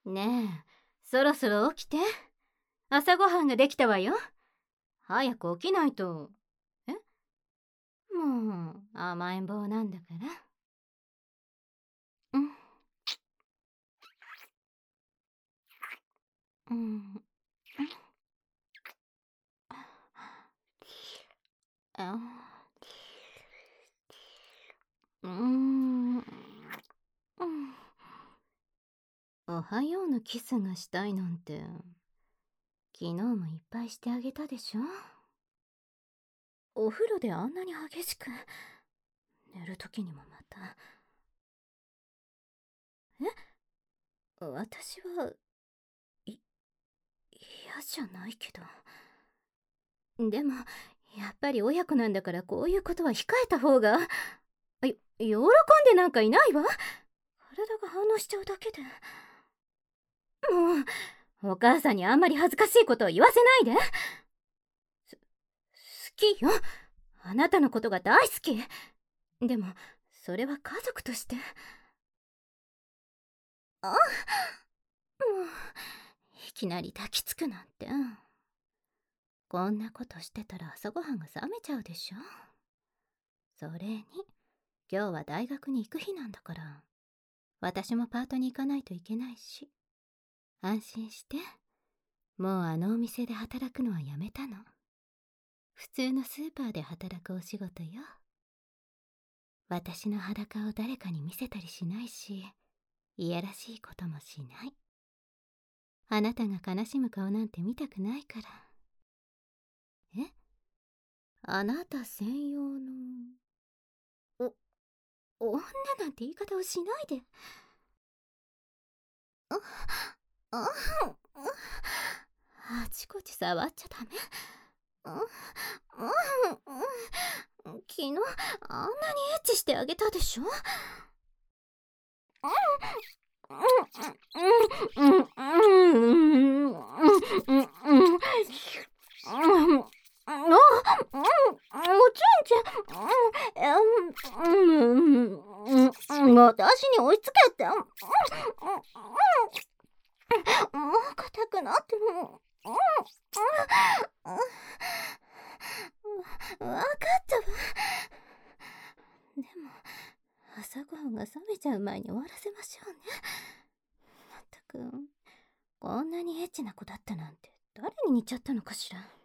ねえ、そろそろ起きて。朝ごはんができたわよ。早く起きないと。え、もう甘えん坊なんだから。うん。うん。あ、うん。うん。おはようのキスがしたいなんて、昨日もいっぱいしてあげたでしょ。お風呂であんなに激しく、寝る時にもまた。私は、い、嫌じゃないけど。でも、やっぱり親子なんだからこういうことは控えた方が。喜んでなんかいないわ。体が反応しちゃうだけで。もう、お母さんにあんまり恥ずかしいことを言わせないで。好きよ。あなたのことが大好き。でも、それは家族として。もう、いきなり抱きつくなんて。こんなことしてたら朝ごはんが冷めちゃうでしょ。それに、今日は大学に行く日なんだから、私もパートに行かないといけないし。安心して。もうあのお店で働くのはやめたの。普通のスーパーで働くお仕事よ。私の裸を誰かに見せたりしないし、いやらしいこともしない。あなたが悲しむ顔なんて見たくないから。え、あなた専用のお女なんて言い方をしないで。あああちこち触っちゃダメ。昨日あんなにエッチしてあげたでしょ。私に追いつけて。もう硬くなっても。わかったわ。でも朝ごはんが冷めちゃう前に終わらせましょうね。まったく、こんなにエッチな子だったなんて誰に似ちゃったのかしら。